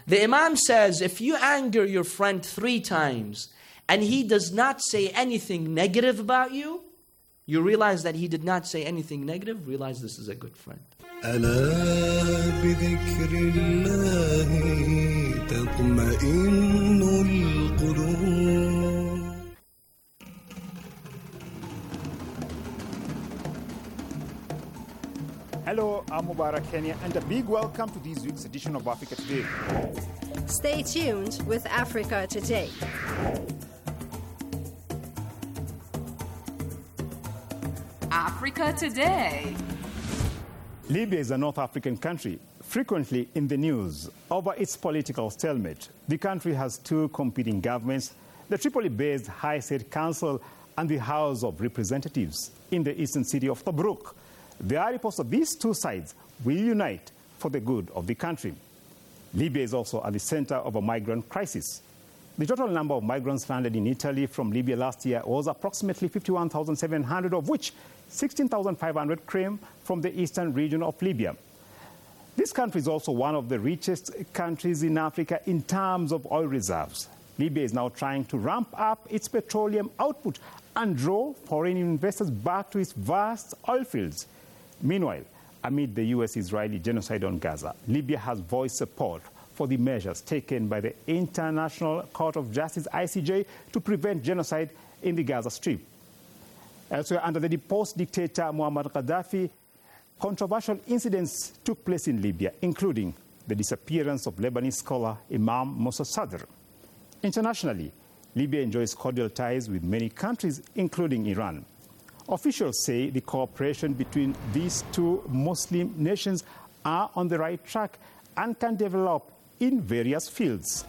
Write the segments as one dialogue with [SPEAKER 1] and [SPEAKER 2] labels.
[SPEAKER 1] The Imam says, if you anger your friend 3 times and he does not say anything negative about you, you realize that he did not say anything negative, realize this is a good friend.
[SPEAKER 2] ألا بذكر الله تطمئن القلوب.
[SPEAKER 3] Hello, I'm Mubarak Kenya, and a big welcome to this week's edition of Africa Today.
[SPEAKER 4] Stay tuned with Africa Today.
[SPEAKER 5] Africa Today.
[SPEAKER 3] Libya is a North African country, frequently in the news over its political stalemate. The country has 2 competing governments, the Tripoli-based High State Council and the House of Representatives in the eastern city of Tobruk. There are reports that these 2 sides will unite for the good of the country. Libya is also at the center of a migrant crisis. The total number of migrants landed in Italy from Libya last year was approximately 51,700, of which 16,500 came from the eastern region of Libya. This country is also one of the richest countries in Africa in terms of oil reserves. Libya is now trying to ramp up its petroleum output and draw foreign investors back to its vast oil fields. Meanwhile, amid the U.S.-Israeli genocide on Gaza, Libya has voiced support for the measures taken by the International Court of Justice, ICJ, to prevent genocide in the Gaza Strip. Elsewhere, under the deposed dictator Muammar Gaddafi, controversial incidents took place in Libya, including the disappearance of Lebanese scholar Imam Musa Sadr. Internationally, Libya enjoys cordial ties with many countries, including Iran. Officials say the cooperation between these 2 Muslim nations are on the right track and can develop in various fields.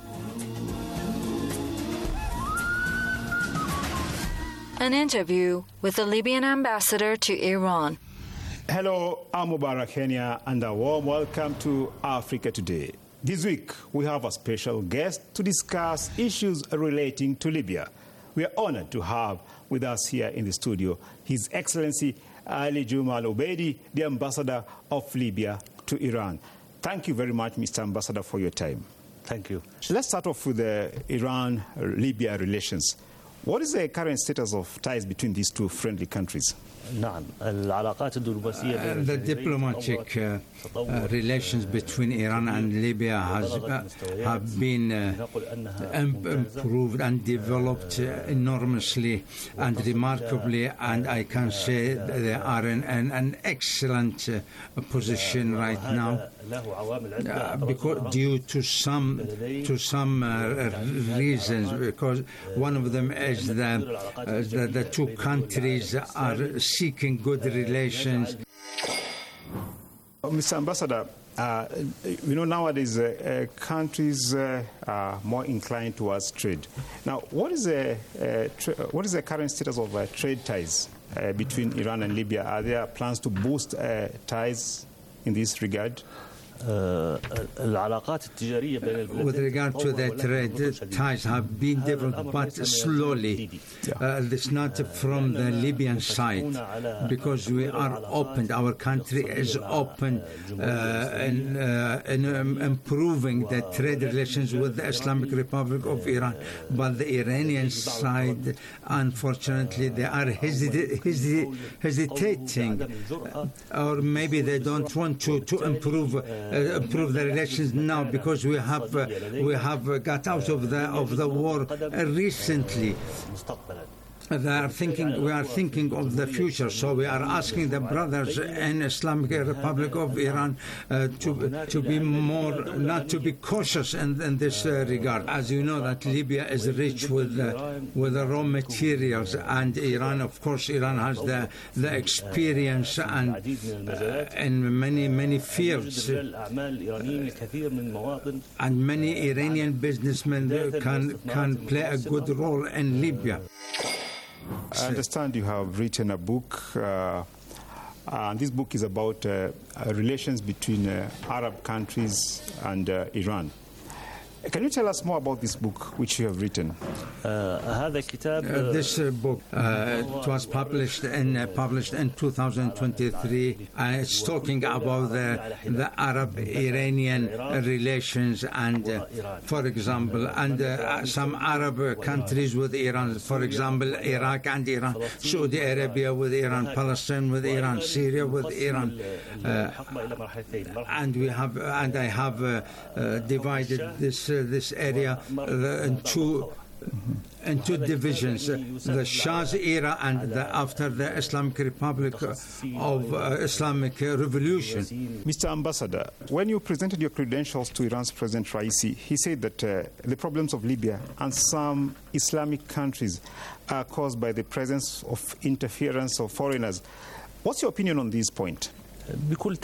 [SPEAKER 4] An interview with the Libyan ambassador to Iran.
[SPEAKER 3] Hello, I'm Mubarak Kenya, and a warm welcome to Africa Today. This week, we have a special guest to discuss issues relating to Libya. We are honored to have with us here in the studio His Excellency Ali Juma Al-Obeidi, the ambassador of Libya to Iran. Thank you very much, Mr. Ambassador, for your time.
[SPEAKER 6] Thank you.
[SPEAKER 3] So let's start off with the Iran-Libya relations. What is the current status of ties between these 2 friendly countries?
[SPEAKER 6] The
[SPEAKER 7] diplomatic relations between Iran and Libya have been improved and developed enormously and remarkably, and I can say they are in an excellent position right now, because due to some reasons. Because one of them is the 2 countries are seeking good relations.
[SPEAKER 3] Mr. Ambassador, nowadays countries are more inclined towards trade. Now, what is the current status of trade ties between Iran and Libya? Are there plans to boost ties in this regard?
[SPEAKER 7] With regard to the trade, ties have been developed, but slowly. It's not from the Libyan side, because we are open. Our country is open in improving the trade relations with the Islamic Republic of Iran. But the Iranian side, unfortunately, they are hesitating, or maybe they don't want to improve the relations now, because we have got out of the war recently. We are thinking of the future, so we are asking the brothers in Islamic Republic of Iran to be more, not to be cautious in this regard. As you know, that Libya is rich with the raw materials, and Iran, of course, Iran has the experience and in many fields, and many Iranian businessmen can play a good role in Libya.
[SPEAKER 3] I understand you have written a book, and this book is about relations between Arab countries and Iran. Can you tell us more about this book which you have written?
[SPEAKER 7] This book it was published in 2023. It's talking about the Arab-Iranian relations and, for example, and some Arab countries with Iran. For example, Iraq and Iran, Saudi Arabia with Iran, Palestine with Iran, Syria with Iran, and I have divided this area into divisions, the Shah's era and after the Islamic Republic of Islamic Revolution.
[SPEAKER 3] Mr. Ambassador, when you presented your credentials to Iran's President Raisi, he said that the problems of Libya and some Islamic countries are caused by the presence of interference of foreigners. What's your opinion on this point?
[SPEAKER 7] Of course,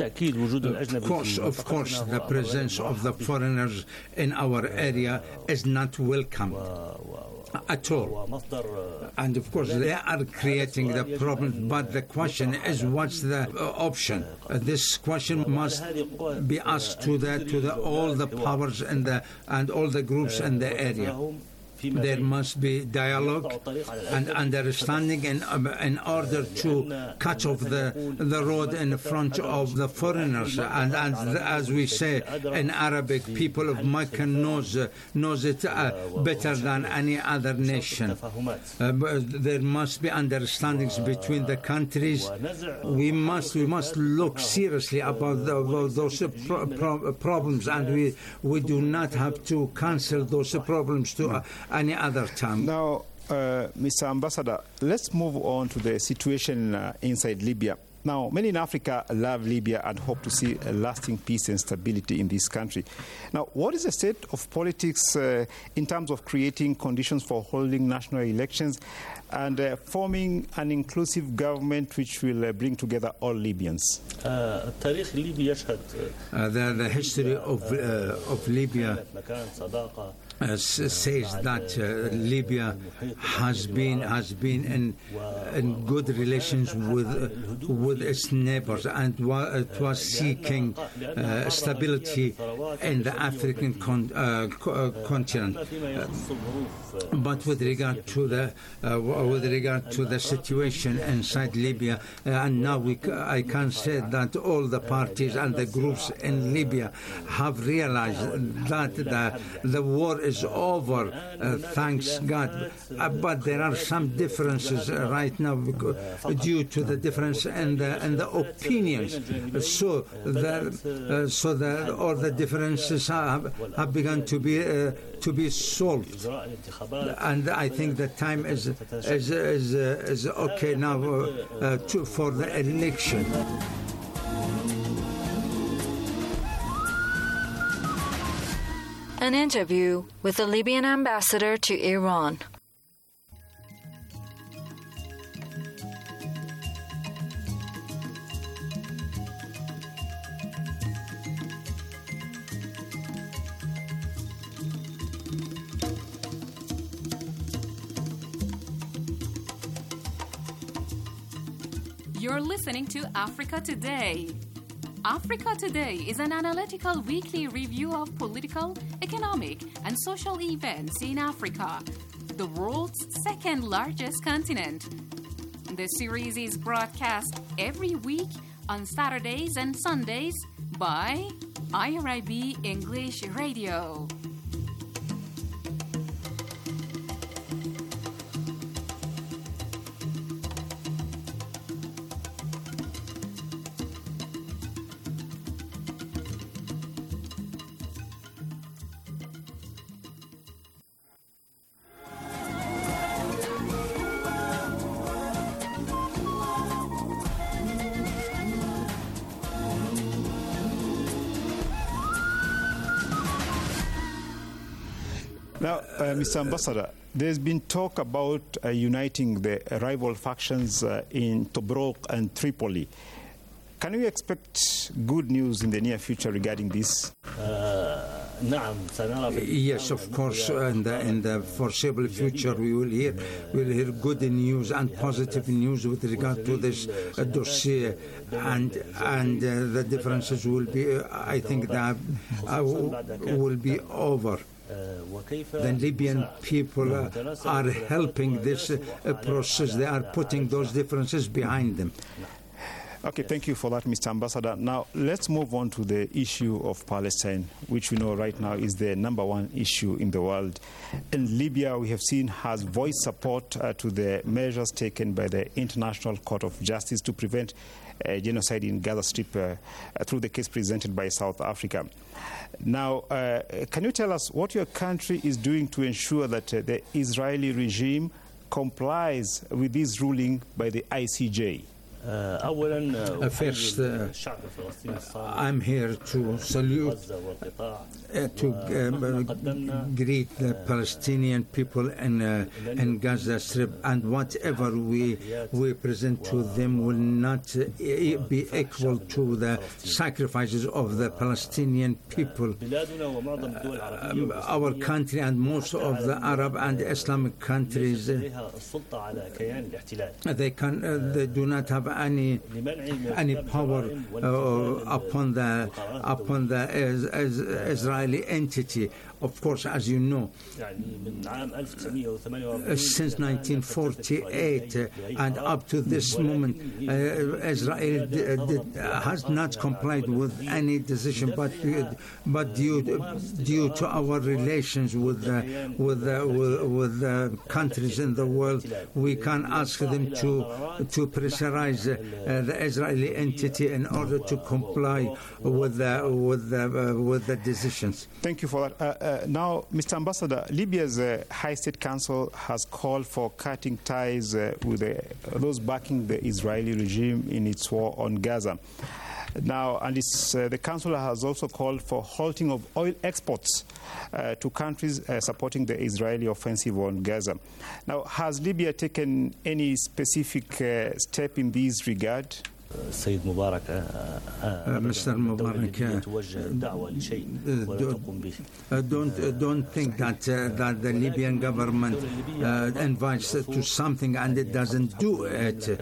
[SPEAKER 7] the presence of the foreigners in our area is not welcome at all. And of course, they are creating the problem. But the question is, what's the option? This question must be asked to all the powers and all the groups in the area. There must be dialogue and understanding in order to cut off the road in front of the foreigners. And as we say in Arabic, people of Mecca knows it better than any other nation. There must be understandings between the countries. We must look seriously about those problems, and we do not have to cancel those problems to any other time.
[SPEAKER 3] Now, Mr. Ambassador, let's move on to the situation inside Libya. Now, many in Africa love Libya and hope to see a lasting peace and stability in this country. Now, what is the state of politics in terms of creating conditions for holding national elections and forming an inclusive government which will bring together all Libyans?
[SPEAKER 7] The history of Libya says that Libya has been in good relations with its neighbors, and it was seeking stability in the African continent. But with regard to the situation inside Libya, and now I can say that all the parties and the groups in Libya have realized that the war is over, thanks God. But there are some differences right now due to the difference in the opinions. So all the differences have begun to be solved, and I think the time is okay now for the election.
[SPEAKER 4] An interview with the Libyan ambassador to Iran.
[SPEAKER 5] You're listening to Africa Today. Africa Today is an analytical weekly review of political, economic, and social events in Africa, the world's second largest continent. The series is broadcast every week on Saturdays and Sundays by IRIB English Radio.
[SPEAKER 3] Now, Mr. Ambassador, there's been talk about uniting the rival factions in Tobruk and Tripoli. Can we expect good news in the near future regarding this?
[SPEAKER 7] Yes, of course. In the foreseeable future, we will hear good news and positive news with regard to this dossier, and the differences will be, I think, that will be over. the Libyan people are helping this process. They are putting those differences behind them.
[SPEAKER 3] Okay, thank you for that, Mr. Ambassador. Now, let's move on to the issue of Palestine, which we know right now is the number one issue in the world. In Libya, we have seen has voiced support to the measures taken by the International Court of Justice to prevent genocide in Gaza Strip through the case presented by South Africa. Now, can you tell us what your country is doing to ensure that the Israeli regime complies with this ruling by the ICJ?
[SPEAKER 7] First, I'm here to salute, to greet the Palestinian people in Gaza Strip, and whatever we present to them will not be equal to the sacrifices of the Palestinian people. Our country and most of the Arab and Islamic countries, they do not have any power upon the Israeli entity. Of course, as you know, since 1948 and up to this moment, Israel has not complied with any decision, but due to our relations with the countries in the world, we can ask them to pressurize the Israeli entity in order to comply with the decisions.
[SPEAKER 3] Thank you for that. Now, Mr. Ambassador, Libya's High State Council has called for cutting ties with those backing the Israeli regime in its war on Gaza. Now, and the Council has also called for halting of oil exports to countries supporting the Israeli offensive on Gaza. Now, has Libya taken any specific step in this regard?
[SPEAKER 7] Mr. Mubarak, don't think that the Libyan government invites to something and it doesn't do it.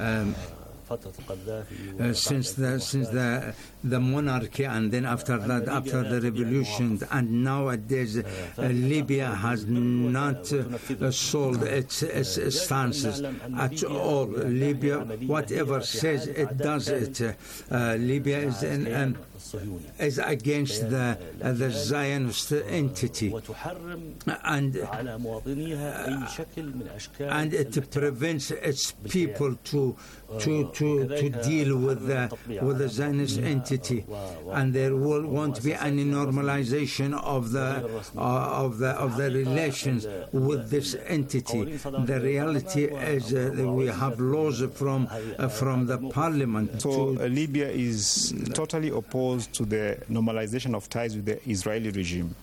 [SPEAKER 7] Since the monarchy, and then after that, after the revolution, and nowadays Libya has not sold its stances at all. Libya, whatever says it does it. Libya is against the Zionist entity, and it prevents its people to deal with the Zionist entity, and there won't be any normalization of the relations with this entity. The reality is that we have laws from the parliament.
[SPEAKER 3] So Libya is totally opposed to the normalization of ties with the Israeli regime.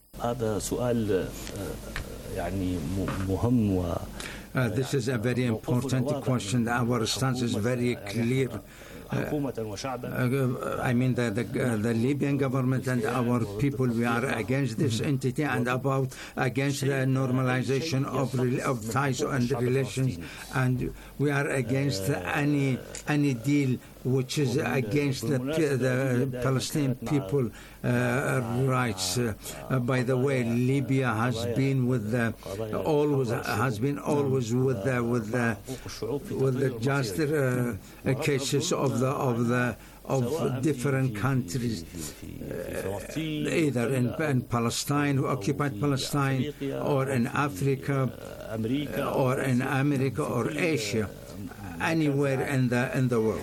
[SPEAKER 7] This is a very important question. Our stance is very clear. I mean, the Libyan government and our people, we are against this entity and against the normalization of ties and relations, and we are against any deal which is against the Palestinian people rights. By the way, Libya has been always with the just cases of different countries, either in Palestine, occupied Palestine, or in Africa, or in America, or Asia, anywhere in the world.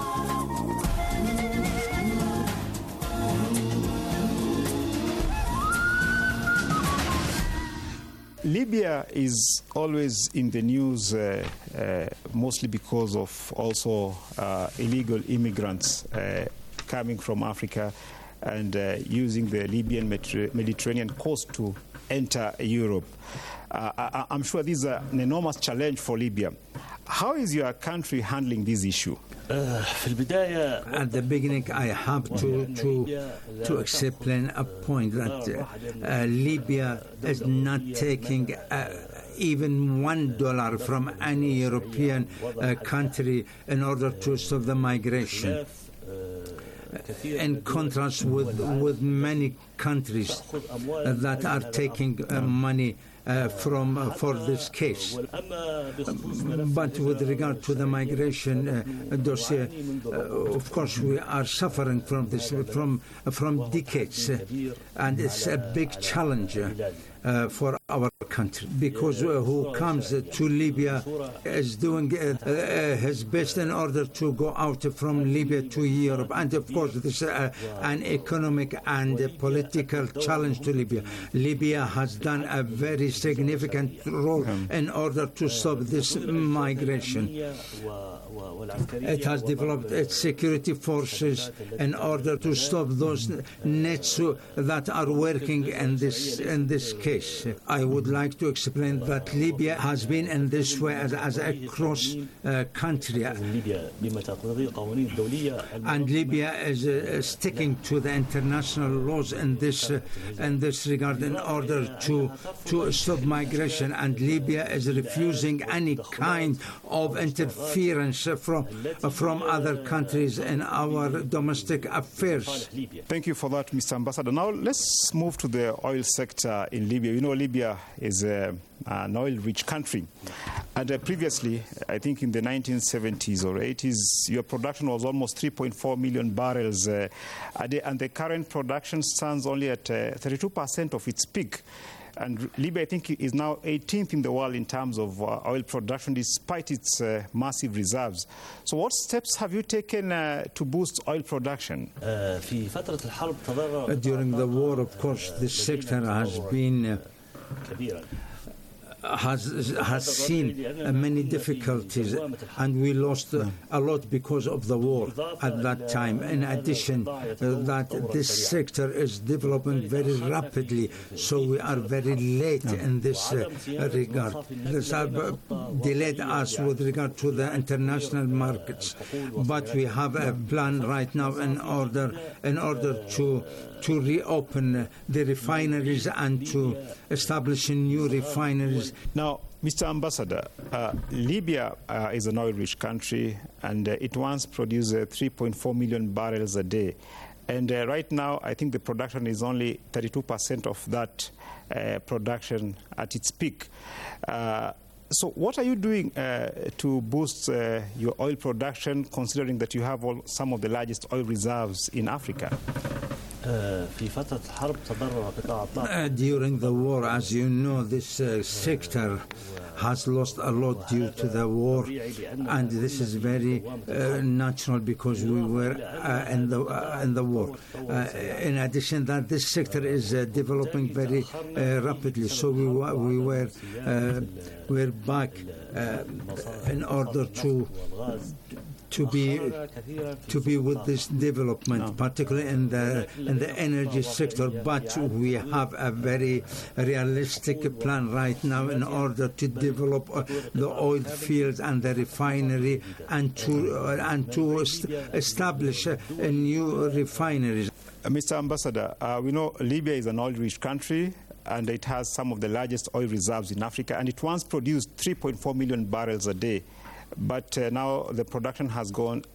[SPEAKER 3] Libya is always in the news, mostly because of also illegal immigrants coming from Africa and using the Libyan Mediterranean coast to enter Europe. I'm sure this is an enormous challenge for Libya. How is your country handling this issue?
[SPEAKER 7] At the beginning, I have to explain a point that Libya is not taking even $1 from any European country in order to stop the migration. In contrast with many countries that are taking money for this case. But with regard to the migration dossier, of course, we are suffering from this from decades, and it's a big challenge for our country, because who comes to Libya is doing his best in order to go out from Libya to Europe. And of course, this is an economic and political challenge to Libya. Libya has done a very significant role in order to stop this migration. It has developed its security forces in order to stop those nets that are working in this case. I would like to explain that Libya has been in this way as a cross country, and Libya is sticking to the international laws in this regard in order to stop migration, and Libya is refusing any kind of interference from other countries in our domestic affairs.
[SPEAKER 3] Thank you for that, Mr. Ambassador. Now let's move to the oil sector in Libya. You know, Libya is an oil-rich country, and previously, I think in the 1970s or 80s, your production was almost 3.4 million barrels a day, and the current production stands only at 32% of its peak. And Libya, I think, is now 18th in the world in terms of oil production, despite its massive reserves. So what steps have you taken to boost oil production?
[SPEAKER 7] During the war, of course, this sector has been has seen many difficulties, and we lost a lot because of the war at that time. In addition, that this sector is developing very rapidly, so we are very late in this regard. This has delayed us with regard to the international markets, but we have a plan right now in order to reopen the refineries and to establish new refineries.
[SPEAKER 3] Now, Mr. Ambassador, Libya is an oil-rich country, and it once produced 3.4 million barrels a day. And right now, I think the production is only 32% of that production at its peak. So what are you doing to boost your oil production, considering that you have some of the largest oil reserves in Africa?
[SPEAKER 7] During the war, as you know, this sector has lost a lot due to the war, and this is very natural because we were in the war. In addition, that this sector is developing very rapidly, so we were back in order to be with this development, particularly in the energy sector. But we have a very realistic plan right now in order to develop the oil fields and the refinery, and to establish new refineries.
[SPEAKER 3] Mr. Ambassador, we know Libya is an oil-rich country, and it has some of the largest oil reserves in Africa, and it once produced 3.4 million barrels a day. But now the production has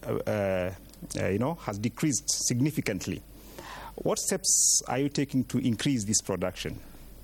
[SPEAKER 3] has decreased significantly. What steps are you taking to increase this production?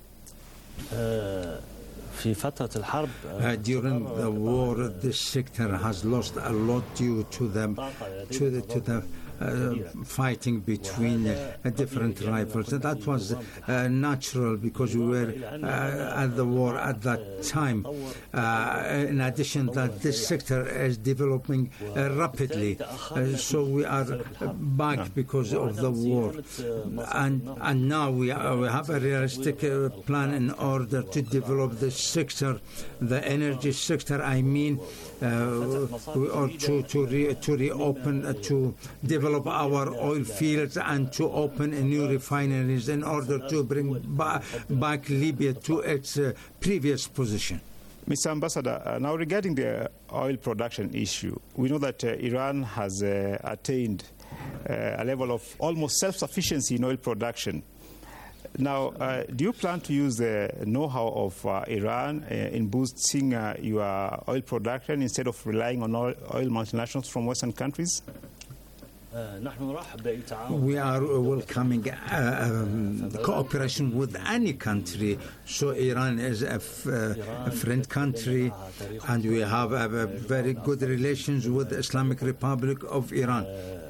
[SPEAKER 7] During the war, this sector has lost a lot due to the fighting between different rivals. And that was natural because we were at the war at that time. In addition, that this sector is developing rapidly, so we are back because of the war. And now we have a realistic plan in order to develop this sector, the energy sector, I mean, or to reopen, to develop our oil fields and to open new refineries in order to bring back Libya to its previous position.
[SPEAKER 3] Mr. Ambassador, now regarding the oil production issue, we know that Iran has attained a level of almost self-sufficiency in oil production. Now, do you plan to use the know-how of Iran in boosting your oil production instead of relying on oil multinationals from Western countries?
[SPEAKER 7] We are welcoming cooperation with any country. So Iran is a friend country, and we have a very good relations with the Islamic Republic of Iran.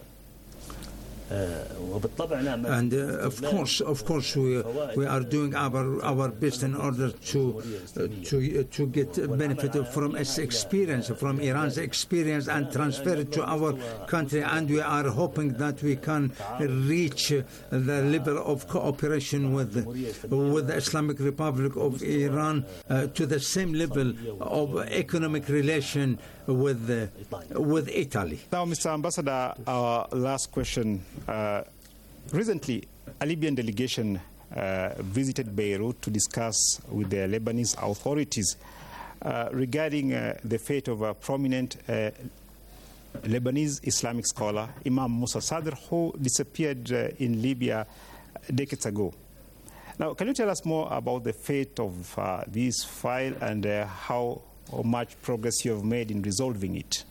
[SPEAKER 7] And of course, we are doing our best in order to get benefit from its experience, from Iran's experience, and transfer it to our country. And we are hoping that we can reach the level of cooperation with the Islamic Republic of Iran to the same level of economic relation with Italy.
[SPEAKER 3] Now, Mr. Ambassador, our last question. Recently, a Libyan delegation visited Beirut to discuss with the Lebanese authorities regarding the fate of a prominent Lebanese Islamic scholar, Imam Musa Sadr, who disappeared in Libya decades ago. Now, can you tell us more about the fate of this file and how much progress you have made in resolving it?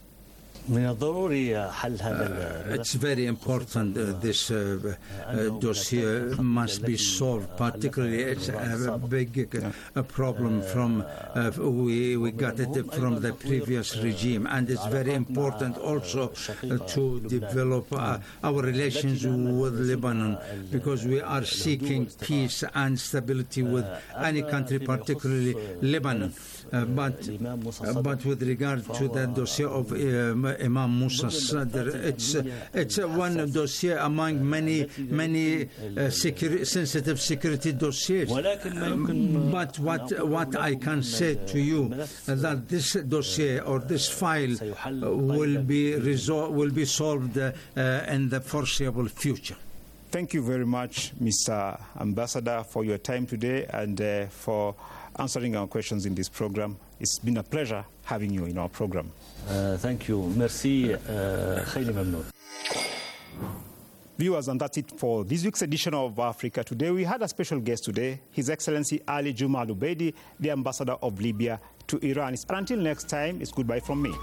[SPEAKER 7] It's very important this dossier must be solved. Particularly, it's a big problem from we got it from the previous regime, and it's very important also to develop our relations with Lebanon, because we are seeking peace and stability with any country, particularly Lebanon. But with regard to the dossier of Imam Musa Sadr, it's one dossier among many sensitive security dossiers. But what I can say to you that this dossier or this file will be solved in the foreseeable future.
[SPEAKER 3] Thank you very much, Mr. Ambassador, for your time today and for answering our questions in this program. It's been a pleasure having you in our program.
[SPEAKER 6] Thank you. Merci. Khayli mamnoon.
[SPEAKER 3] Viewers, and that's it for this week's edition of Africa Today. We had a special guest today, His Excellency Ali Juma Al-Ubaidi, the Ambassador of Libya to Iran. And until next time, it's goodbye from me.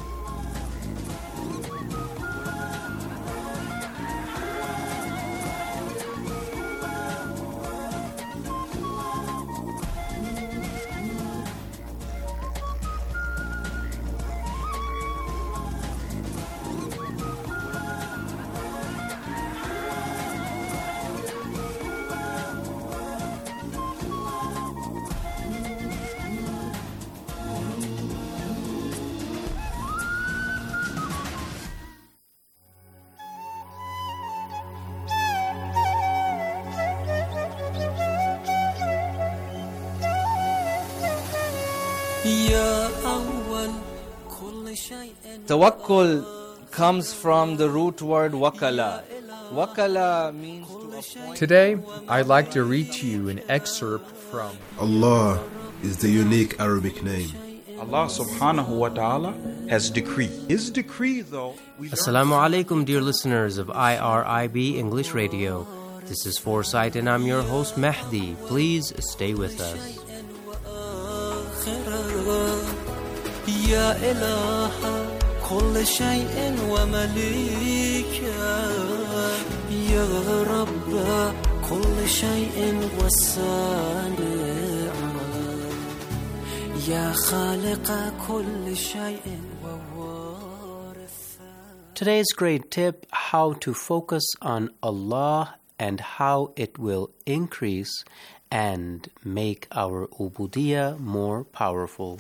[SPEAKER 1] Tawakkul comes from the root word wakala. Wakala means to appoint.
[SPEAKER 8] Today, I'd like to read to you an excerpt from
[SPEAKER 2] Allah is the unique Arabic name.
[SPEAKER 9] Allah subhanahu wa ta'ala has decreed. His decree, though...
[SPEAKER 10] Assalamu alaikum, dear listeners of IRIB English Radio. This is Foresight and I'm your host Mahdi. Please stay with us.
[SPEAKER 11] كل شيء ومليكا يا رب كل شيء وصانع يا خالق كل شيء ووارث.
[SPEAKER 10] Today's great tip: how to focus on Allah and how it will increase and make our ubudiyah more powerful.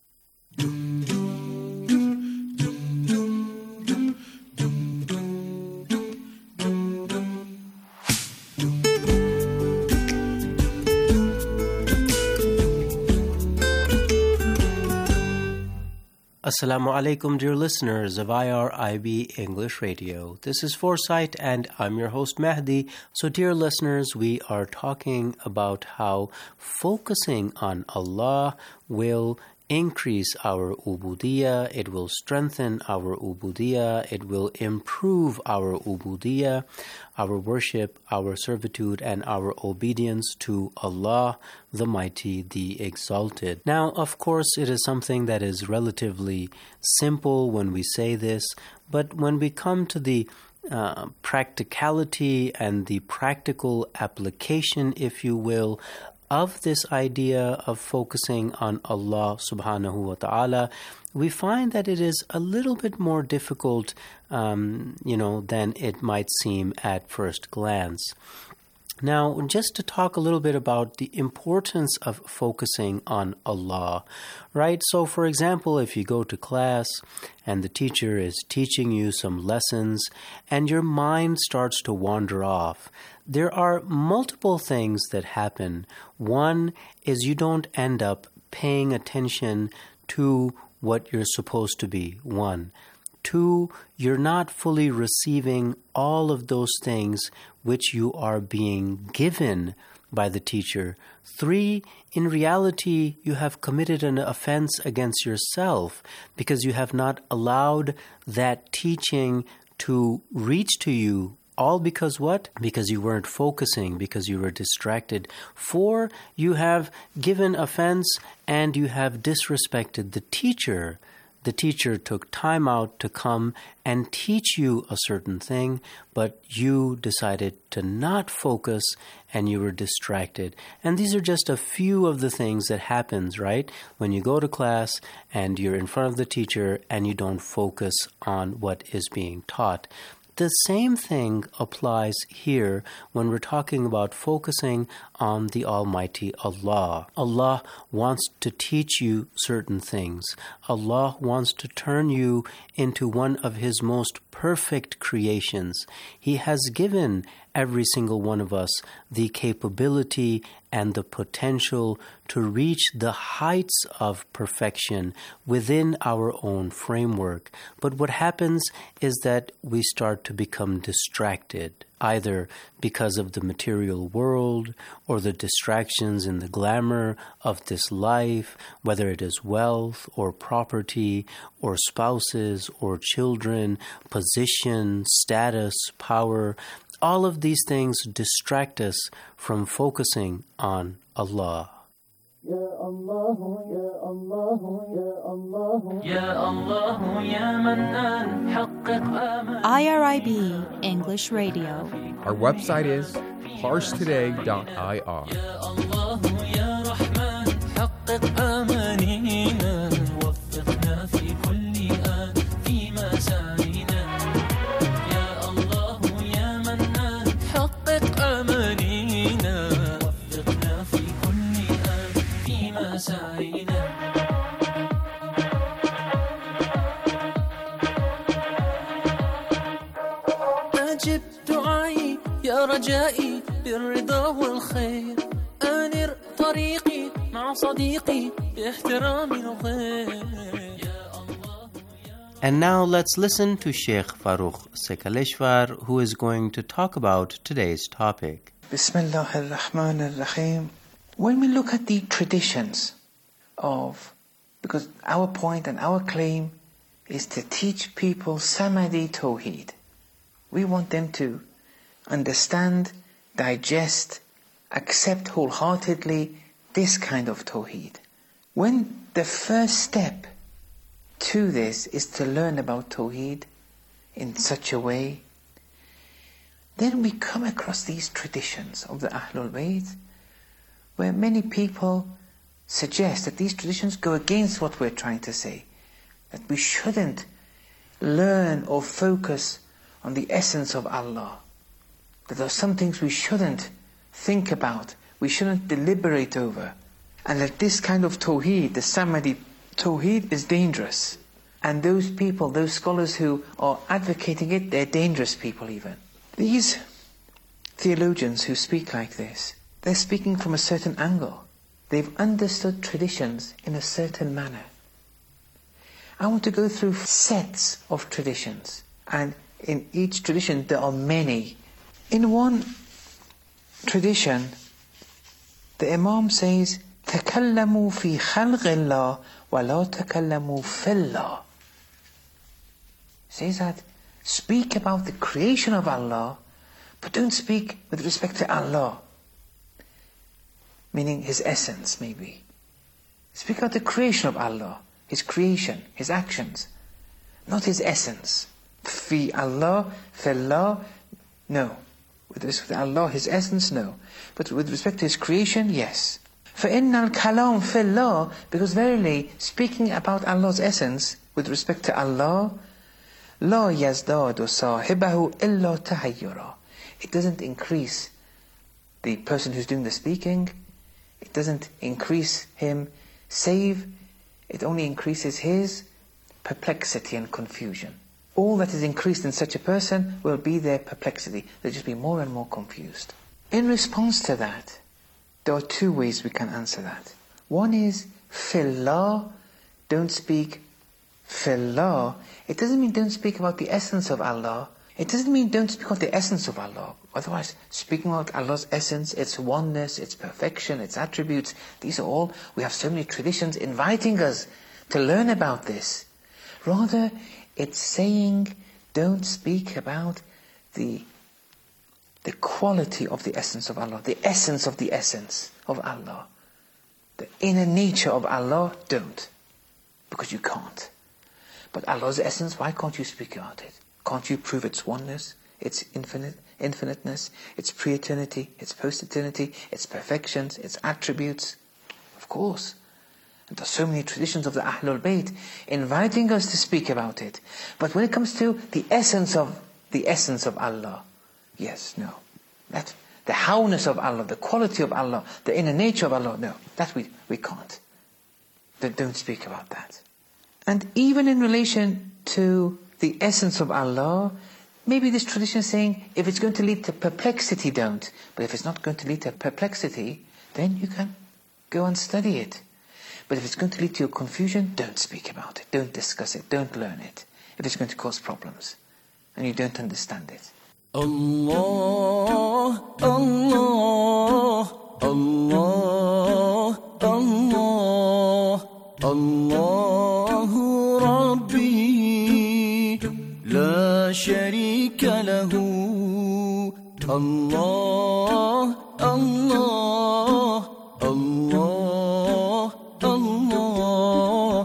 [SPEAKER 10] Assalamu alaikum, dear listeners of IRIB English Radio. This is Foresight and I'm your host Mahdi. So dear listeners, we are talking about how focusing on Allah will increase our ubudiyah, it will strengthen our ubudiyah, it will improve our ubudiyah, our worship, our servitude, and our obedience to Allah, the Mighty, the Exalted. Now, of course, it is something that is relatively simple when we say this, but when we come to the practicality and the practical application, if you will, of this idea of focusing on Allah subhanahu wa ta'ala, we find that it is a little bit more difficult, than it might seem at first glance. Now, just to talk a little bit about the importance of focusing on Allah, right? So, for example, if you go to class and the teacher is teaching you some lessons and your mind starts to wander off, there are multiple things that happen. One is you don't end up paying attention to what you're supposed to be, one. Two, you're not fully receiving all of those things which you are being given by the teacher. Three, in reality, you have committed an offense against yourself because you have not allowed that teaching to reach to you. All because what? Because you weren't focusing, because you were distracted. Four, you have given offense and you have disrespected the teacher. The teacher took time out to come and teach you a certain thing, but you decided to not focus and you were distracted. And these are just a few of the things that happens, right? When you go to class and you're in front of the teacher and you don't focus on what is being taught. The same thing applies here when we're talking about focusing on the Almighty Allah. Allah wants to teach you certain things. Allah wants to turn you into one of His most perfect creations. He has given every single one of us the capability and the potential to reach the heights of perfection within our own framework. But what happens is that we start to become distracted, either because of the material world or the distractions in the glamour of this life, whether it is wealth or property or spouses or children, position, status, power. All of these things distract us from focusing on Allah.
[SPEAKER 11] Ya Allah, Ya Allah, Ya Allah, Ya Allah, Ya Mannan, haqqiq aman.
[SPEAKER 12] IRIB English Radio.
[SPEAKER 8] Our website is parstoday.ir.
[SPEAKER 11] Ya Allah, Ya Rahman, haqqiq amanina, waffiqna fi kulli an, fi ma sa'ina. Ya Allah, Ya Mannan, haqqiq amanina, waffiqna fi kulli an, fi ma sa'ina. أجب دعائي يا رجائي بالرضا والخير أنر طريقي مع صديقي باحترام الغير.
[SPEAKER 10] And now let's listen to Sheikh Farooq Sekaleshwar, who is going to talk about today's topic.
[SPEAKER 13] Bismillah ar-Rahman ar-Rahim. When we look at the traditions because our point and our claim is to teach people Samadi Tawheed. We want them to understand, digest, accept wholeheartedly this kind of Tawheed. When the first step to this is to learn about Tawheed in such a way, then we come across these traditions of the Ahlul Bayt, where many people suggest that these traditions go against what we're trying to say, that we shouldn't learn or focus on the essence of Allah, that there are some things we shouldn't think about, we shouldn't deliberate over, and that this kind of Tawheed, the Samadi Tawheed, is dangerous. And those people, those scholars who are advocating it, they're dangerous people even. These theologians who speak like this, they're speaking from a certain angle. They've understood traditions in a certain manner. I want to go through sets of traditions, and in each tradition there are many. In one tradition, the Imam says, تَكَلَّمُوا فِي خَلْقِ اللَّهِ وَلَا تَكَلَّمُوا فِي اللَّهِ. Says that, speak about the creation of Allah, but don't speak with respect to Allah. Meaning His essence, maybe. Speak about the creation of Allah, His creation, His actions, not His essence. Fi Allah, fillah, no. With respect to Allah, His essence, no. But with respect to His creation, yes. فَإِنَّ الْكَلَامُ فِي اللَّهِ, because verily, speaking about Allah's essence, with respect to Allah, لَا يَزْدَادُ صَاحِبَهُ إِلَّا تَحَيُّرًا. It doesn't increase the person who's doing the speaking, it doesn't increase him, save it only increases his perplexity and confusion. All that is increased in such a person will be their perplexity. They'll just be more and more confused. In response to that, there are two ways we can answer that. One is, fillah, don't speak fillah. It doesn't mean don't speak about the essence of Allah. It doesn't mean don't speak about the essence of Allah. Otherwise, speaking about Allah's essence, its oneness, its perfection, its attributes, these are all, we have so many traditions inviting us to learn about this. Rather, it's saying don't speak about the quality of the essence of Allah, the essence of the essence of Allah. The inner nature of Allah, don't. Because you can't. But Allah's essence, why can't you speak about it? Can't you prove its oneness, its infiniteness, its pre-eternity, its post-eternity, its perfections, its attributes? Of course. And there are so many traditions of the Ahlul Bayt inviting us to speak about it. But when it comes to the essence of Allah, yes, no. That the howness of Allah, the quality of Allah, the inner nature of Allah, no. That we can't. Don't speak about that. And even in relation to the essence of Allah, maybe this tradition is saying, if it's going to lead to perplexity, don't. But if it's not going to lead to perplexity, then you can go and study it. But if it's going to lead to your confusion, don't speak about it. Don't discuss it. Don't learn it. If it's going to cause problems and you don't understand it.
[SPEAKER 11] Allah, Allah, Allah, Allah, Allahu Rabbi, la sharika lahu. Allah, Allah, Allah, Allah,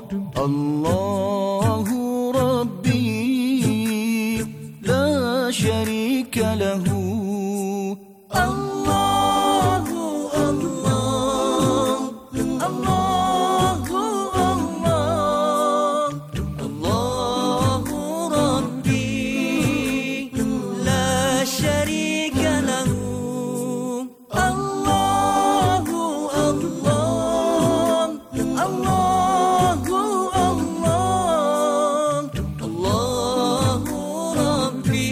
[SPEAKER 11] Allahu Rabbi, la sharika lahu. Allahu, Allah, Allahu, Allah, Allahu Rabbi, la sharika lahu. Allahu, Allah, Allahu, Allah, Allahu Rabbi,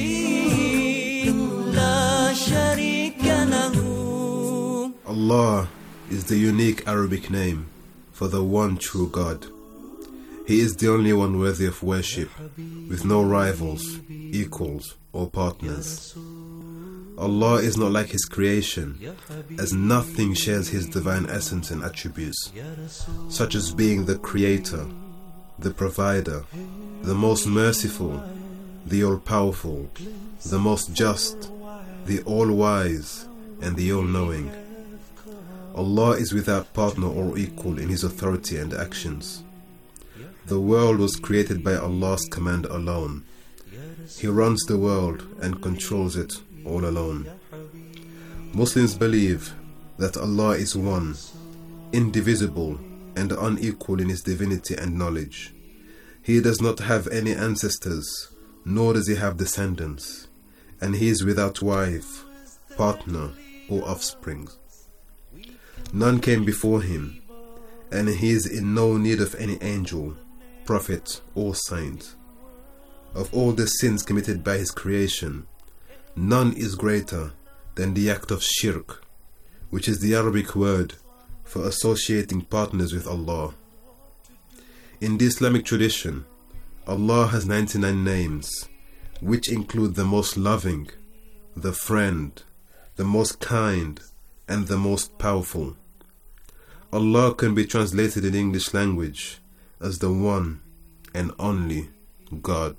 [SPEAKER 11] la sharika lahu.
[SPEAKER 2] Allah is the unique Arabic name for the one true God. He is the only one worthy of worship, with no rivals, equals, or partners. Allah is not like His creation, as nothing shares His divine essence and attributes, such as being the Creator, the Provider, the Most Merciful, the All-Powerful, the Most Just, the All-Wise, and the All-Knowing. Allah is without partner or equal in His authority and actions. The world was created by Allah's command alone. He runs the world and controls it all alone. Muslims believe that Allah is one, indivisible, and unequal in His divinity and knowledge. He does not have any ancestors, nor does He have descendants, and He is without wife, partner, or offspring. None came before Him, and He is in no need of any angel, prophet, or saint. Of all the sins committed by His creation, none is greater than the act of shirk, which is the Arabic word for associating partners with Allah. In the Islamic tradition, Allah has 99 names, which include the most loving, the friend, the most kind, and the most powerful. Allah can be translated in English language as the one and only God.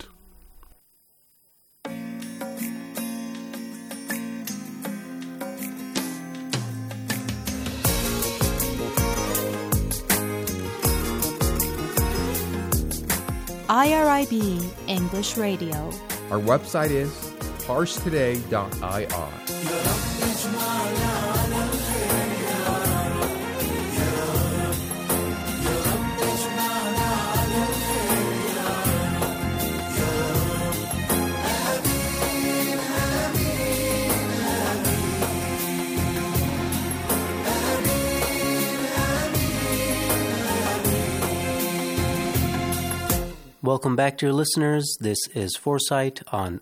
[SPEAKER 12] IRIB English Radio.
[SPEAKER 8] Our website is parstoday.ir.
[SPEAKER 10] Welcome back, dear listeners. This is Foresight on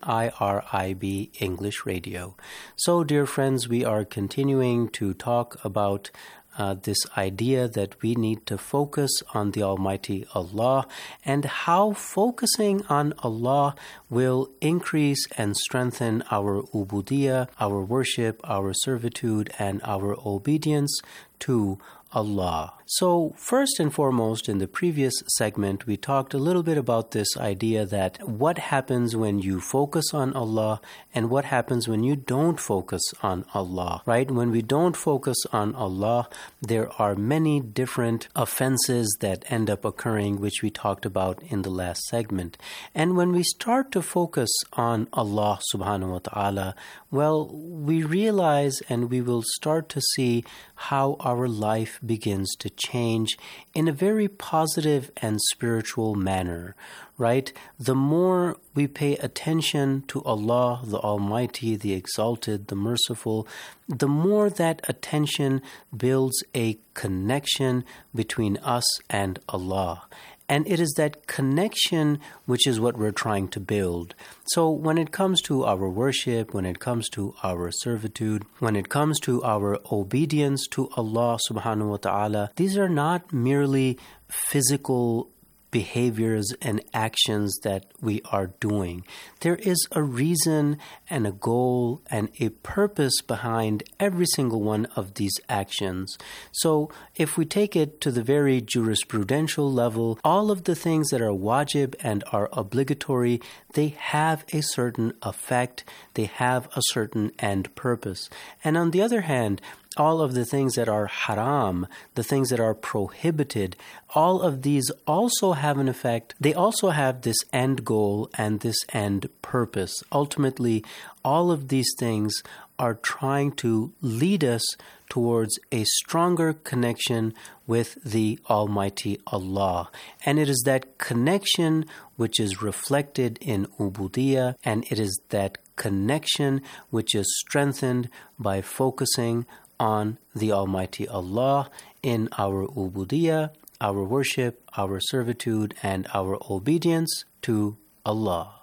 [SPEAKER 10] IRIB English Radio. So, dear friends, we are continuing to talk about this idea that we need to focus on the Almighty Allah and how focusing on Allah will increase and strengthen our ubudiyah, our worship, our servitude, and our obedience to Allah. So, first and foremost, in the previous segment, we talked a little bit about this idea that what happens when you focus on Allah and what happens when you don't focus on Allah, right? When we don't focus on Allah, there are many different offenses that end up occurring, which we talked about in the last segment. And when we start to focus on Allah subhanahu wa ta'ala, well, we realize and we will start to see how our life begins to change in a very positive and spiritual manner, right? The more we pay attention to Allah, the Almighty, the Exalted, the Merciful, the more that attention builds a connection between us and Allah. And it is that connection which is what we're trying to build. So when it comes to our worship, when it comes to our servitude, when it comes to our obedience to Allah subhanahu wa ta'ala, these are not merely physical behaviors and actions that we are doing. There is a reason and a goal and a purpose behind every single one of these actions. So if we take it to the very jurisprudential level, all of the things that are wajib and are obligatory, they have a certain effect, they have a certain end purpose. And on the other hand, all of the things that are haram, the things that are prohibited, all of these also have an effect. They also have this end goal and this end purpose. Ultimately, all of these things are trying to lead us towards a stronger connection with the Almighty Allah. And it is that connection which is reflected in ubudiyah, and it is that connection which is strengthened by focusing on the Almighty Allah in our ubudiyah, our worship, our servitude, and our obedience to Allah.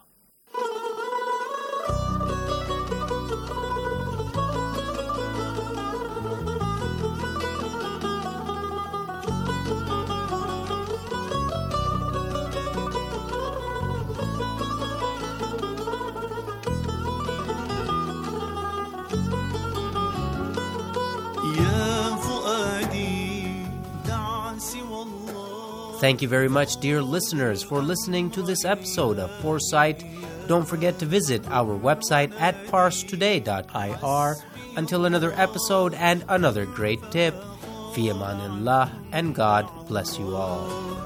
[SPEAKER 10] Thank you very much, dear listeners, for listening to this episode of Foresight. Don't forget to visit our website at parstoday.ir. Until another episode and another great tip, fi amanillah, and God bless you all.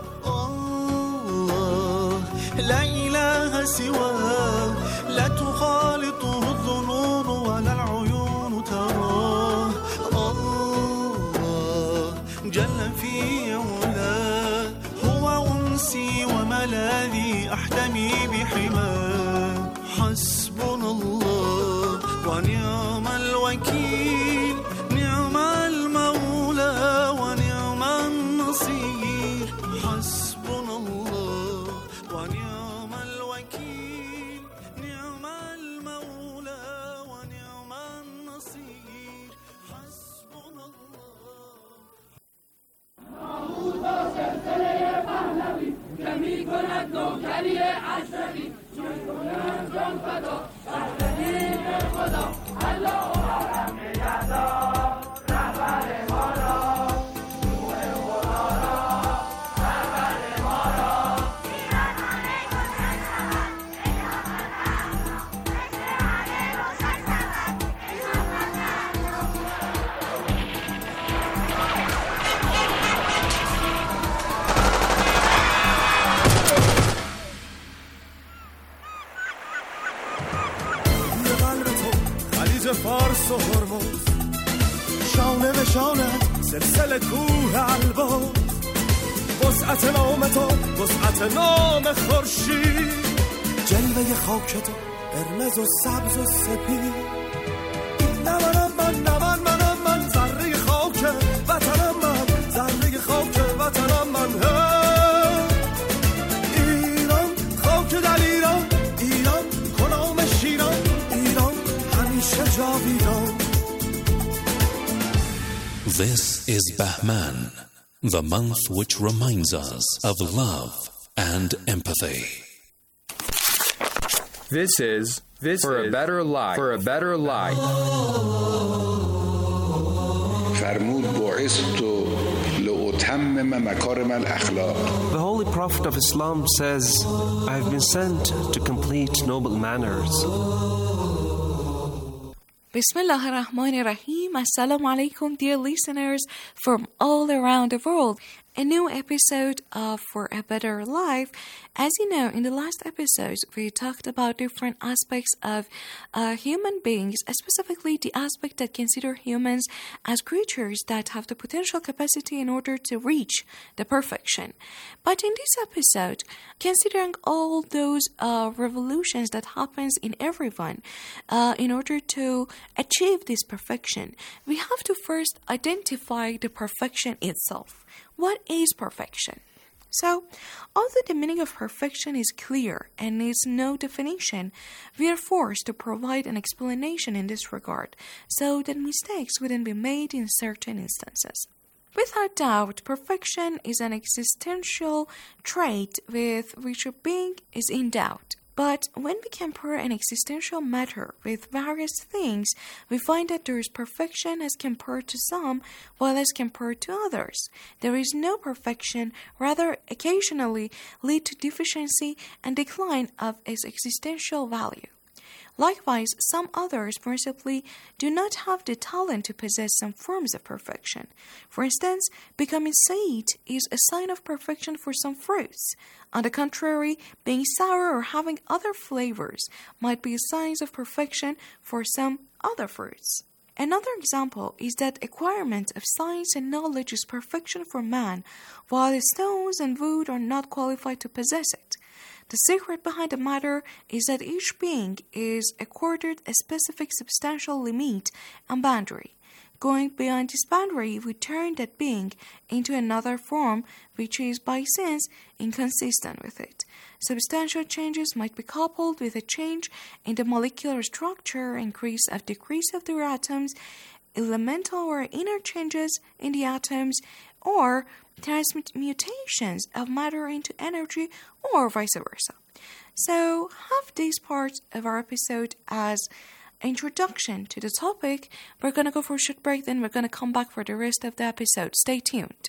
[SPEAKER 11] لا إله سواه لا تخالطه الظنون ولا العيون تراه الله جل في علاه هو أنسي وملاذي أحتمي بحماه حسبنا الله ونعم الوكيل نعم المولى ونعم النصير حسبنا الله ونعم الوكيل نعم المولى ونعم النصير حسبنا
[SPEAKER 14] نشانت سلسله کوه البرز وسعت نام تو وسعت نام خورشید جلوه خاک تو قرمز و سبز و سپید منم من ذره خاک وطنم من ذره خاک وطنم من ایران خاک در ایران ایران کنام شیران ایران همیشه جاویدان.
[SPEAKER 15] This is Bahman, the month which reminds us of love and empathy.
[SPEAKER 8] This is For a Better Life. For a Better Life.
[SPEAKER 16] The Holy Prophet of Islam says, I have been sent to complete noble manners.
[SPEAKER 17] Bismillah ar-Rahman ar-Rahim. Assalamu alaikum, dear listeners from all around the world. A new episode of For a Better Life. As you know, in the last episodes, we talked about different aspects of human beings, specifically the aspect that consider humans as creatures that have the potential capacity in order to reach the perfection. But in this episode, considering all those revolutions that happens in everyone, in order to achieve this perfection, we have to first identify the perfection itself. What is perfection? So, although the meaning of perfection is clear and needs no definition, we are forced to provide an explanation in this regard so that mistakes wouldn't be made in certain instances. Without doubt, perfection is an existential trait with which a being is endowed. But when we compare an existential matter with various things, we find that there is perfection as compared to some, while as compared to others. There is no perfection, rather occasionally lead to deficiency and decline of its existential value. Likewise, some others mercifully do not have the talent to possess some forms of perfection. For instance, becoming sweet is a sign of perfection for some fruits. On the contrary, being sour or having other flavors might be signs of perfection for some other fruits. Another example is that acquirement of science and knowledge is perfection for man, while stones and wood are not qualified to possess it. The secret behind the matter is that each being is accorded a specific substantial limit and boundary. Going beyond this boundary would turn that being into another form which is by sense inconsistent with it. Substantial changes might be coupled with a change in the molecular structure, increase or decrease of the atoms, elemental or inner changes in the atoms, or transmutations of matter into energy, or vice versa. So, have these parts of our episode as introduction to the topic. We're going to go for a short break, then we're going to come back for the rest of the episode. Stay tuned.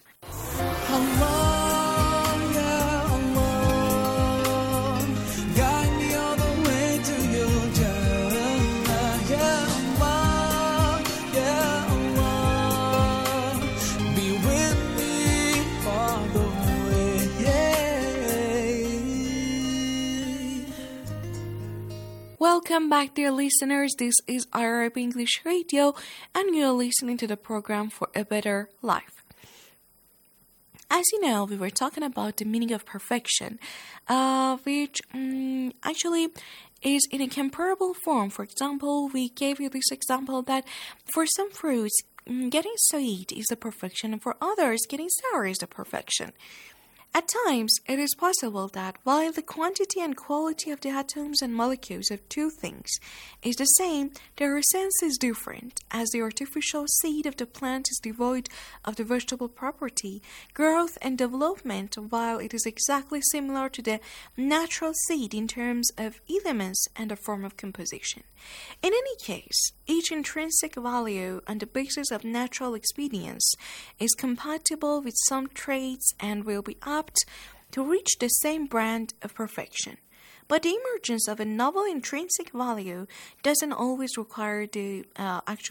[SPEAKER 17] Welcome back, dear listeners. This is Arab English Radio, and you're listening to the program For a Better Life. As you know, we were talking about the meaning of perfection, which actually is in a comparable form. For example, we gave you this example that for some fruits, getting sweet is the perfection, and for others, getting sour is the perfection. At times, it is possible that while the quantity and quality of the atoms and molecules of two things is the same, their essence is different. As the artificial seed of the plant is devoid of the vegetable property, growth and development, while it is exactly similar to the natural seed in terms of elements and the form of composition. In any case, each intrinsic value on the basis of natural expedience is compatible with some traits and will be apt to reach the same brand of perfection. But the emergence of a novel intrinsic value doesn't always require the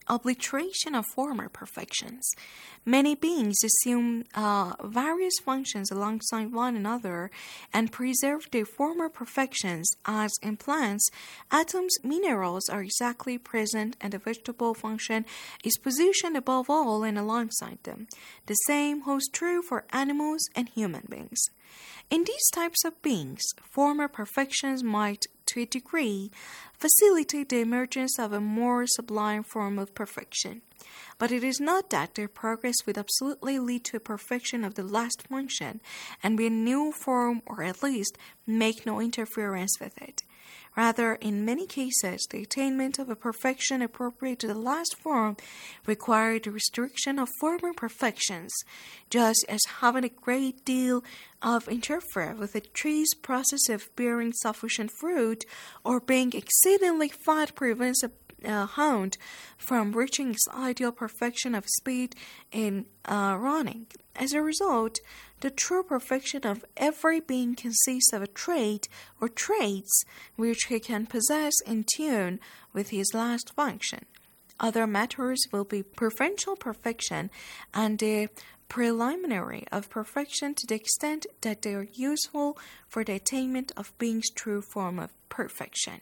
[SPEAKER 17] obliteration of former perfections. Many beings assume various functions alongside one another and preserve their former perfections, as in plants, atoms, minerals are exactly present and the vegetable function is positioned above all and alongside them. The same holds true for animals and human beings. In these types of beings, former perfections might, to a degree, facilitate the emergence of a more sublime form of perfection. But it is not that their progress would absolutely lead to a perfection of the last function and be a new form, or at least make no interference with it. Rather, in many cases, the attainment of a perfection appropriate to the last form required the restriction of former perfections, just as having a great deal of interfere with a tree's process of bearing sufficient fruit, or being exceedingly fat prevents a hound from reaching its ideal perfection of speed in running. As a result, the true perfection of every being consists of a trait or traits which he can possess in tune with his last function. Other matters will be preferential perfection and the preliminary of perfection to the extent that they are useful for the attainment of being's true form of perfection.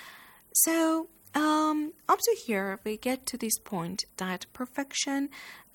[SPEAKER 17] So, up to here, we get to this point that perfection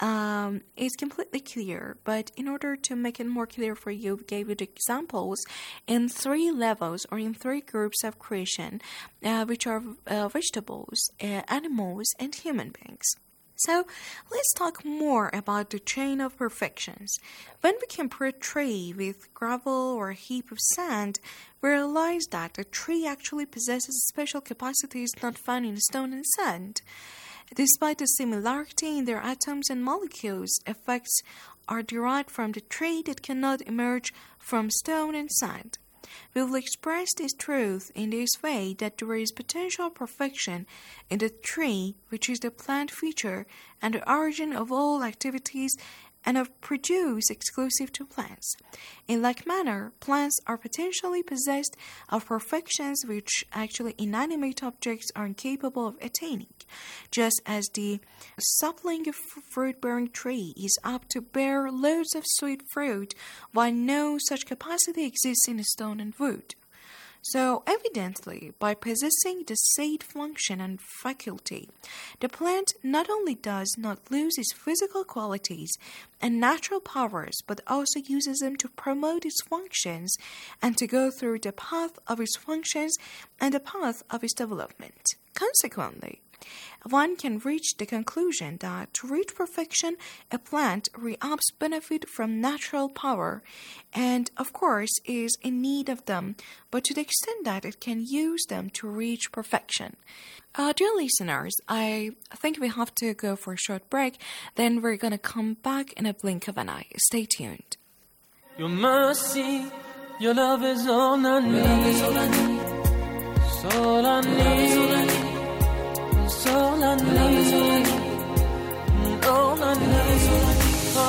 [SPEAKER 17] is completely clear, but in order to make it more clear for you, we gave you the examples in 3 levels or in 3 groups of creation, which are vegetables, animals, and human beings. So, let's talk more about the chain of perfections. When we compare a tree with gravel or a heap of sand, we realize that the tree actually possesses special capacities not found in stone and sand. Despite the similarity in their atoms and molecules, effects are derived from the tree that cannot emerge from stone and sand. We will express this truth in this way, that there is potential perfection in the tree, which is the plant feature and the origin of all activities and of produce exclusive to plants. In like manner, plants are potentially possessed of perfections which actually inanimate objects are incapable of attaining, just as the sapling of fruit-bearing tree is apt to bear loads of sweet fruit, while no such capacity exists in stone and wood. So, evidently, by possessing the said function and faculty, the plant not only does not lose its physical qualities and natural powers, but also uses them to promote its functions and to go through the path of its functions and the path of its development. Consequently, one can reach the conclusion that to reach perfection, a plant reaps benefit from natural power and, of course, is in need of them, but to the extent that it can use them to reach perfection. Dear listeners, I think we have to go for a short break, then we're going to come back in a blink of an eye. Stay tuned.
[SPEAKER 11] Your mercy, your love is all I need. It's all I need. It's all I need, all I need.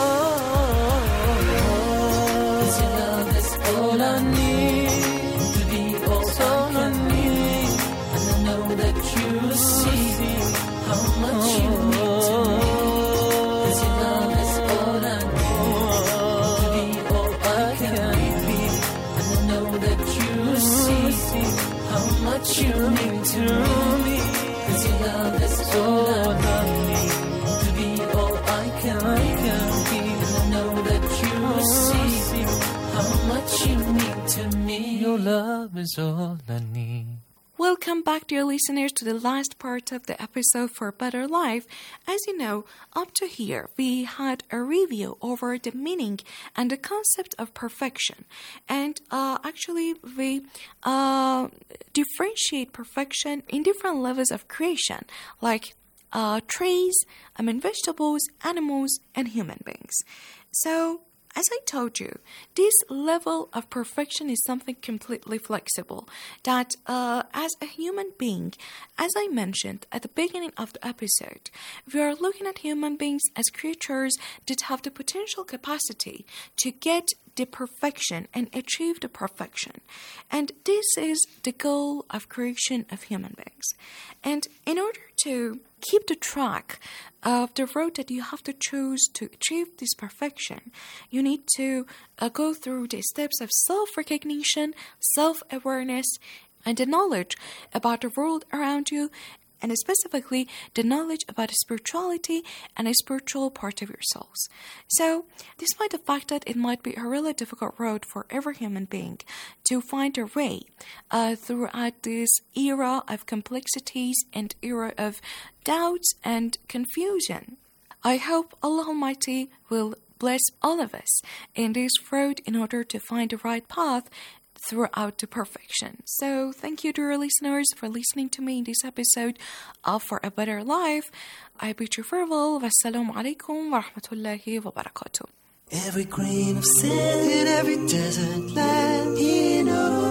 [SPEAKER 11] Cause your love is all I need to be all I need. And I know that you see how much you mean to me. Cause your love is all I need to be all I can be. And I know that you see how much you mean to me. Cause your love is all I need to be all I can be. And I know that you see how much you mean to me. Your love is all I need.
[SPEAKER 17] Welcome back, dear listeners, to the last part of the episode for Better Life. As you know, up to here, we had a review over the meaning and the concept of perfection. And actually, we differentiate perfection in different levels of creation, like trees, vegetables, animals, and human beings. So, as I told you, this level of perfection is something completely flexible, that as a human being, as I mentioned at the beginning of the episode, we are looking at human beings as creatures that have the potential capacity to get the perfection and achieve the perfection. And this is the goal of creation of human beings. And in order to keep the track of the road that you have to choose to achieve this perfection. You need to go through the steps of self-recognition, self-awareness, and the knowledge about the world around you, and specifically the knowledge about spirituality and a spiritual part of your souls. So, despite the fact that it might be a really difficult road for every human being to find their way throughout this era of complexities and era of doubts and confusion, I hope Allah Almighty will bless all of us in this road in order to find the right path throughout the perfection. So thank you, dear listeners, for listening to me in this episode of For a Better Life. I bid you farewell. Wassalamu alaikum wa rahmatullahi wa barakatuh.
[SPEAKER 11] Every grain of sand in every desert land, He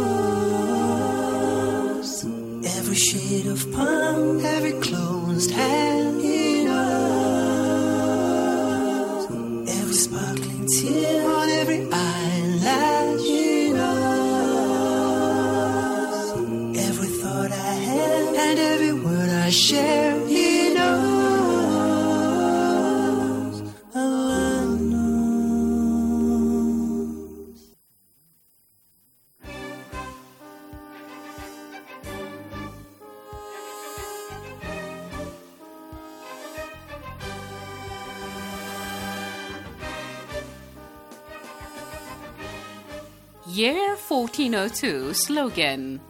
[SPEAKER 11] knows. Every shade of palm, every closed hand, He knows. Every sparkling tear on every eyelash, He knows. Every thought I have and every word I share, He knows. Allah knows.
[SPEAKER 5] Year 1402 slogan.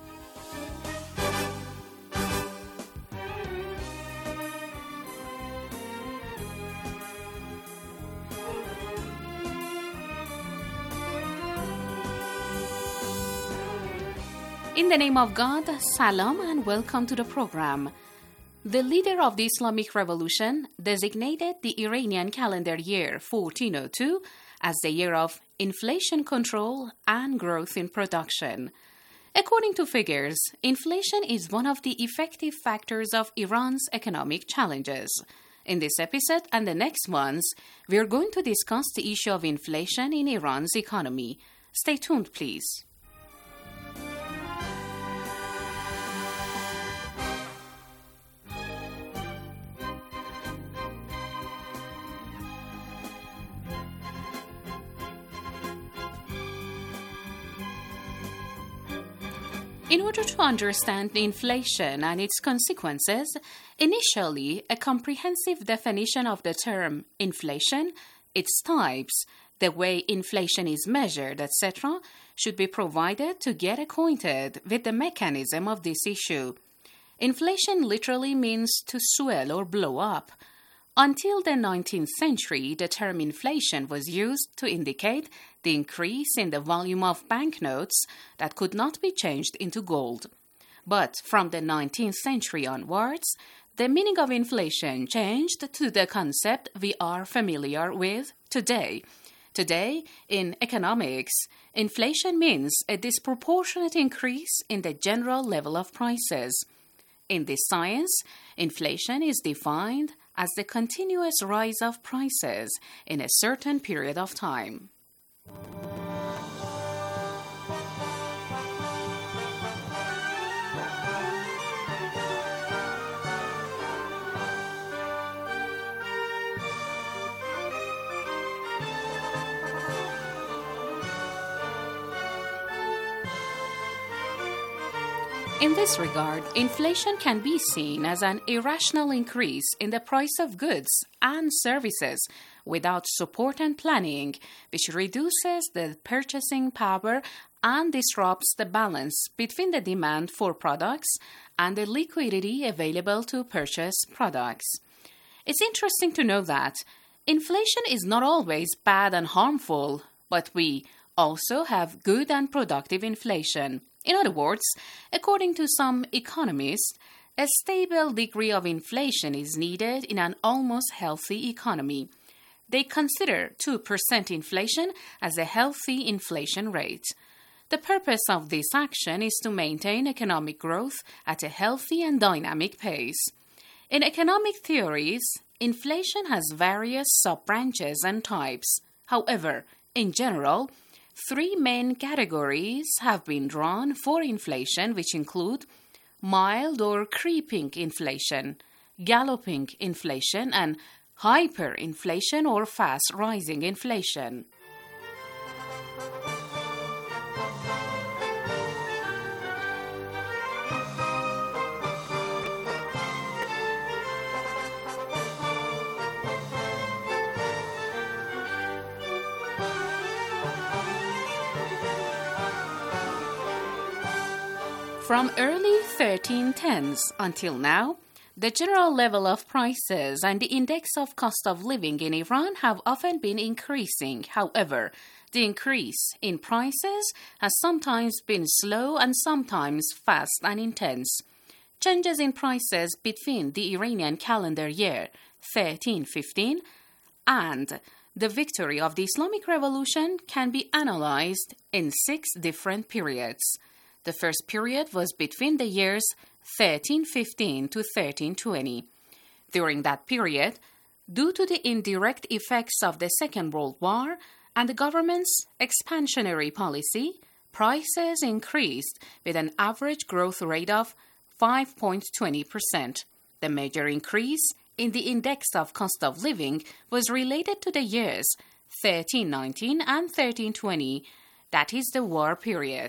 [SPEAKER 5] In the name of God, Salam and welcome to the program. The leader of the Islamic Revolution designated the Iranian calendar year 1402 as the year of inflation control and growth in production. According to figures, inflation is one of the effective factors of Iran's economic challenges. In this episode and the next ones, we are going to discuss the issue of inflation in Iran's economy. Stay tuned, please. In order to understand inflation and its consequences, initially, a comprehensive definition of the term inflation, its types, the way inflation is measured, etc., should be provided to get acquainted with the mechanism of this issue. Inflation literally means to swell or blow up. Until the 19th century, the term inflation was used to indicate the increase in the volume of banknotes that could not be changed into gold. But from the 19th century onwards, the meaning of inflation changed to the concept we are familiar with today. Today, in economics, inflation means a disproportionate increase in the general level of prices. In this science, inflation is defined as the continuous rise of prices in a certain period of time. In this regard, inflation can be seen as an irrational increase in the price of goods and services without support and planning, which reduces the purchasing power and disrupts the balance between the demand for products and the liquidity available to purchase products. It's interesting to know that inflation is not always bad and harmful, but we also have good and productive inflation. In other words, according to some economists, a stable degree of inflation is needed in an almost healthy economy. They consider 2% inflation as a healthy inflation rate. The purpose of this action is to maintain economic growth at a healthy and dynamic pace. In economic theories, inflation has various sub-branches and types. However, in general, 3 main categories have been drawn for inflation, which include mild or creeping inflation, galloping inflation and hyperinflation or fast rising inflation. From early 1310s until now, the general level of prices and the index of cost of living in Iran have often been increasing. However, the increase in prices has sometimes been slow and sometimes fast and intense. Changes in prices between the Iranian calendar year 1315 and the victory of the Islamic Revolution can be analyzed in 6 different periods. The first period was between the years 1315 to 1320. During that period, due to the indirect effects of the Second World War and the government's expansionary policy, prices increased with an average growth rate of 5.20%. The major increase in the index of cost of living was related to the years 1319 and 1320, that is the war period.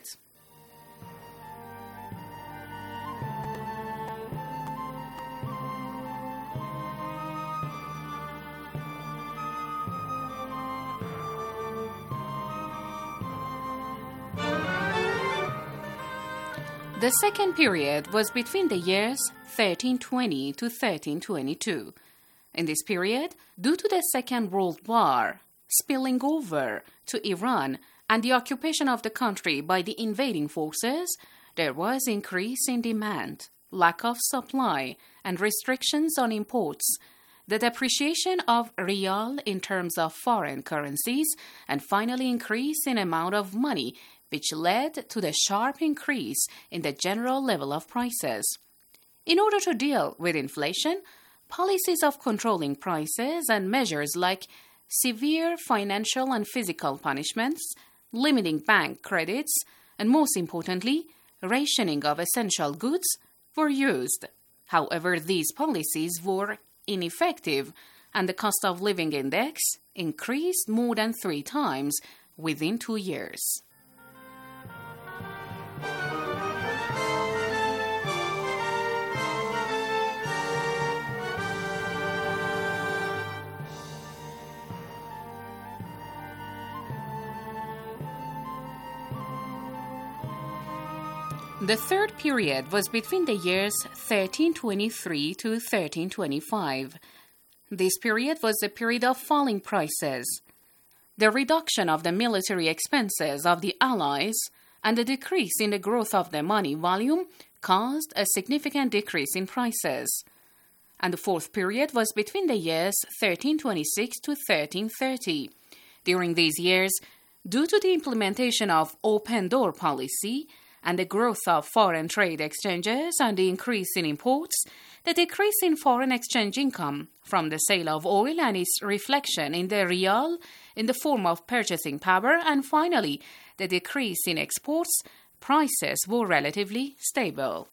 [SPEAKER 5] The second period was between the years 1320 to 1322. In this period, due to the Second World War spilling over to Iran and the occupation of the country by the invading forces, there was increase in demand, lack of supply, and restrictions on imports, the depreciation of rial in terms of foreign currencies, and finally increase in amount of money, which led to the sharp increase in the general level of prices. In order to deal with inflation, policies of controlling prices and measures like severe financial and physical punishments, limiting bank credits, and most importantly, rationing of essential goods were used. However, these policies were ineffective, and the cost of living index increased more than 3 times within 2 years. The third period was between the years 1323 to 1325. This period was a period of falling prices. The reduction of the military expenses of the Allies and the decrease in the growth of the money volume caused a significant decrease in prices. And the fourth period was between the years 1326 to 1330. During these years, due to the implementation of open door policy and the growth of foreign trade exchanges and the increase in imports, the decrease in foreign exchange income from the sale of oil and its reflection in the rial in the form of purchasing power, and finally, the decrease in exports, prices were relatively stable.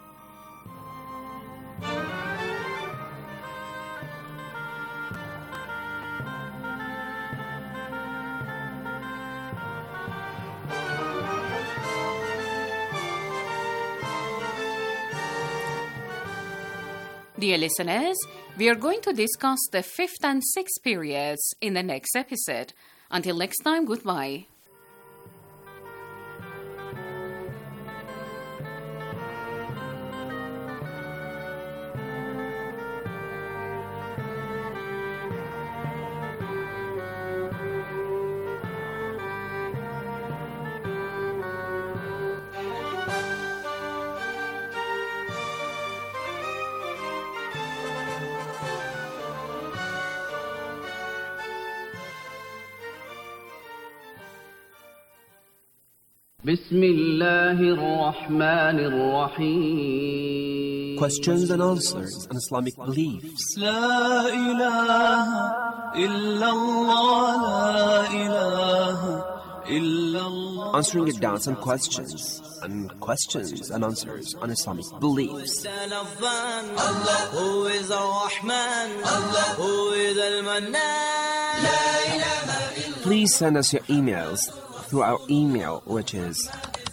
[SPEAKER 5] Dear listeners, we are going to discuss the 5th and 6th periods in the next episode. Until next time, goodbye.
[SPEAKER 16] Questions and answers on Islamic beliefs.
[SPEAKER 11] La ilaha illallah, la ilaha
[SPEAKER 16] answering it down some questions and answers on Islamic beliefs.
[SPEAKER 11] Who is Ar-Rahman? Who is Al-Mannan?
[SPEAKER 16] Please send us your emails through our email, which is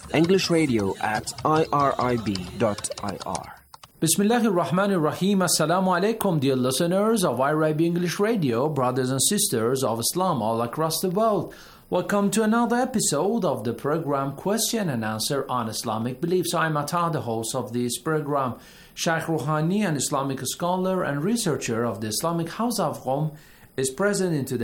[SPEAKER 16] englishradio@irib.ir.
[SPEAKER 18] Bismillahir Rahmanir Rahim. Assalamu alaikum, dear listeners of IRIB English Radio, brothers and sisters of Islam all across the world. Welcome to another episode of the program Question and Answer on Islamic Beliefs. I'm Atta, the host of this program. Sheikh Rouhani, an Islamic scholar and researcher of the Islamic House of Qom, is present in today's